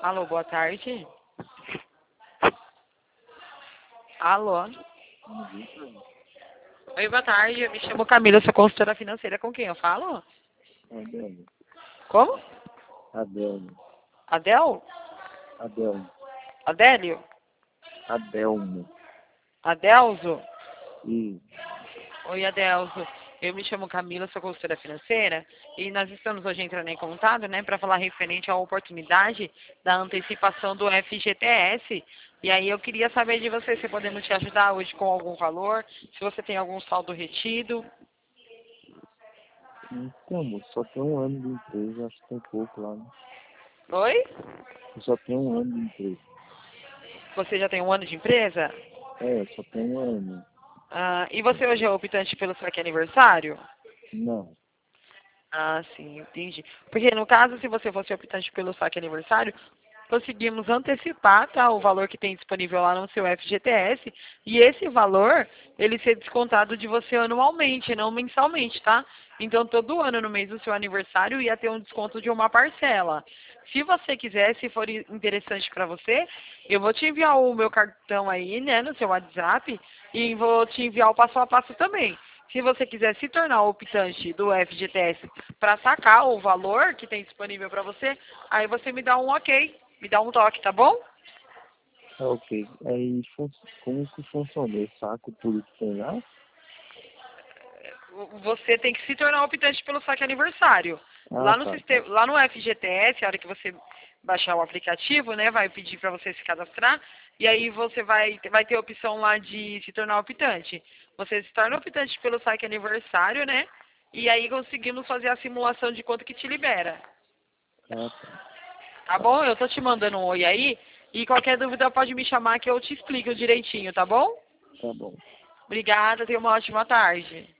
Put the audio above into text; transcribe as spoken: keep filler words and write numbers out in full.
Alô, boa tarde. Alô. Oi, boa tarde. Eu me chamo Camila, sou consultora financeira. Com quem eu falo? Adelmo. Como? Adelmo. Adel? Adelmo. Adélio? Adelmo. Adelzo? E Oi, Adelzo. Eu me chamo Camila, sou consultora financeira e nós estamos hoje entrando em contato, né, para falar referente à oportunidade da antecipação do F G T S. E aí eu queria saber de você se podemos te ajudar hoje com algum valor, se você tem algum saldo retido. então, moço, só tem um ano de empresa, acho que tem pouco lá, né? Oi? Eu só tem um ano de empresa. Você já tem um ano de empresa? É, só tem um ano. Ah, e você hoje é optante pelo saque aniversário? Não. Ah, sim, entendi. Porque no caso, se você fosse optante pelo saque aniversário, conseguimos antecipar, tá, o valor que tem disponível lá no seu F G T S e esse valor, ele ser descontado de você anualmente, não mensalmente, tá? Então, todo ano, no mês do seu aniversário, ia ter um desconto de uma parcela. Se você quiser, se for interessante para você, eu vou te enviar o meu cartão aí, né, no seu WhatsApp e vou te enviar o passo a passo também. Se você quiser se tornar optante do F G T S para sacar o valor que tem disponível para você, aí você me dá um ok, me dá um toque, tá bom? É ok. Aí, fun- como que funciona? Eu saco tudo que tem lá? Você tem que se tornar optante pelo saque aniversário. Ah, Lá no, tá, tá. sistema, lá no F G T S, a hora que você baixar o aplicativo, né, vai pedir para você se cadastrar, e aí você vai, vai ter a opção lá de se tornar optante. Você se torna optante pelo saque aniversário, né, e aí conseguimos fazer a simulação de quanto que te libera. Ah, tá. Tá bom? Eu tô te mandando um oi aí, e qualquer dúvida pode me chamar que eu te explico direitinho, tá bom? Tá bom. Obrigada, tenha uma ótima tarde.